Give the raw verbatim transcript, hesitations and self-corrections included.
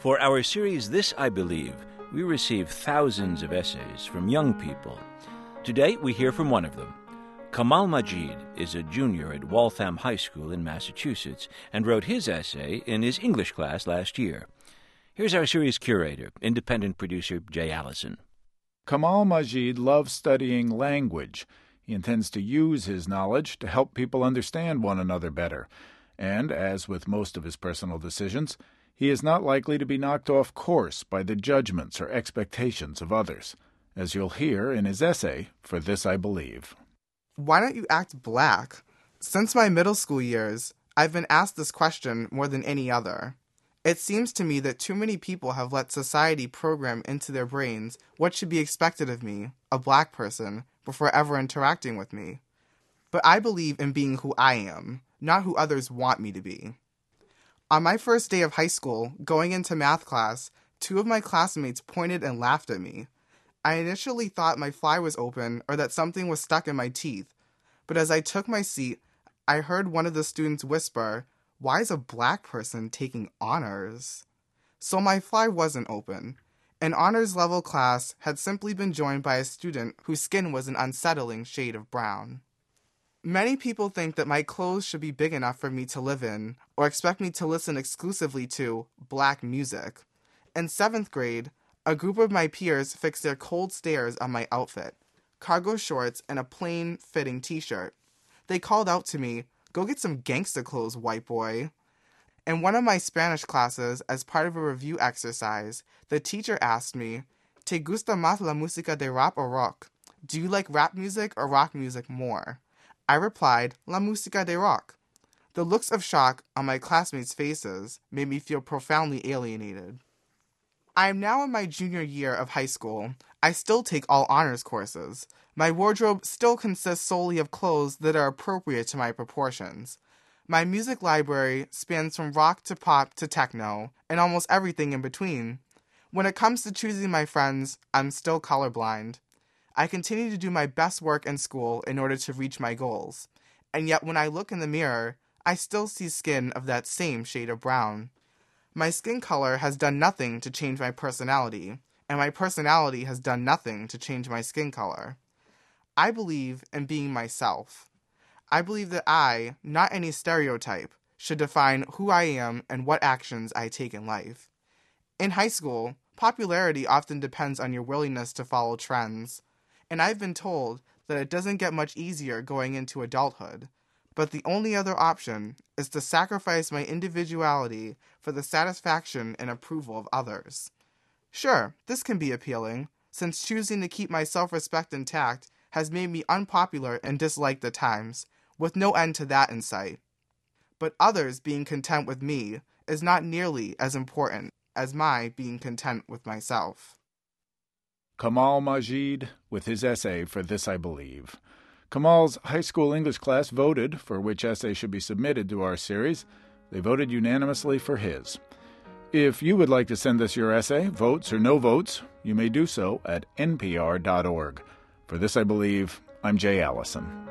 For our series, This I Believe, we receive thousands of essays from young people. Today, we hear from one of them. Kamal Majid is a junior at Waltham High School in Massachusetts and wrote his essay in his English class last year. Here's our series curator, independent producer Jay Allison. Kamal Majid loves studying language. He intends to use his knowledge to help people understand one another better. And, as with most of his personal decisions, he is not likely to be knocked off course by the judgments or expectations of others, as you'll hear in his essay, For This I Believe. Why don't you act black? Since my middle school years, I've been asked this question more than any other. It seems to me that too many people have let society program into their brains what should be expected of me, a black person, before ever interacting with me. But I believe in being who I am, not who others want me to be. On my first day of high school, going into math class, two of my classmates pointed and laughed at me. I initially thought my fly was open or that something was stuck in my teeth, but as I took my seat, I heard one of the students whisper, "Why is a black person taking honors?" So my fly wasn't open. An honors level class had simply been joined by a student whose skin was an unsettling shade of brown. Many people think that my clothes should be big enough for me to live in, or expect me to listen exclusively to black music. In seventh grade, a group of my peers fixed their cold stares on my outfit, cargo shorts and a plain fitting t-shirt. They called out to me, "Go get some gangsta clothes, white boy." In one of my Spanish classes, as part of a review exercise, the teacher asked me, "Te gusta más la música de rap o rock?" Do you like rap music or rock music more? I replied, "La música de rock." The looks of shock on my classmates' faces made me feel profoundly alienated. I am now in my junior year of high school. I still take all honors courses. My wardrobe still consists solely of clothes that are appropriate to my proportions. My music library spans from rock to pop to techno, and almost everything in between. When it comes to choosing my friends, I'm still colorblind. I continue to do my best work in school in order to reach my goals, and yet when I look in the mirror, I still see skin of that same shade of brown. My skin color has done nothing to change my personality, and my personality has done nothing to change my skin color. I believe in being myself. I believe that I, not any stereotype, should define who I am and what actions I take in life. In high school, popularity often depends on your willingness to follow trends, and I've been told that it doesn't get much easier going into adulthood, but the only other option is to sacrifice my individuality for the satisfaction and approval of others. Sure, this can be appealing, since choosing to keep my self-respect intact has made me unpopular and disliked at times, with no end to that in sight. But others being content with me is not nearly as important as my being content with myself. Kamal Majid with his essay, For This I Believe. Kamal's high school English class voted for which essay should be submitted to our series. They voted unanimously for his. If you would like to send us your essay, votes or no votes, you may do so at n p r dot org. For This I Believe, I'm Jay Allison.